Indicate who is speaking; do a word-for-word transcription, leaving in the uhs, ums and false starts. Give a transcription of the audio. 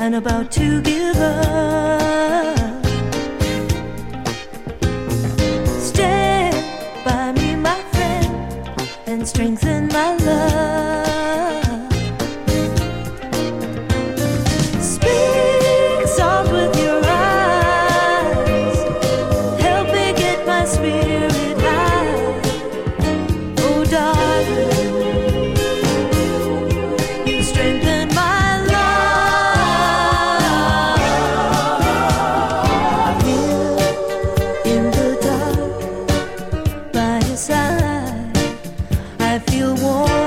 Speaker 1: and about to give up. Stand by me, my friend, and strengthen my love. Speak soft with your eyes, help me get my spirit high. Oh darling, you strengthen my love. Here in the dark by your side, I feel warm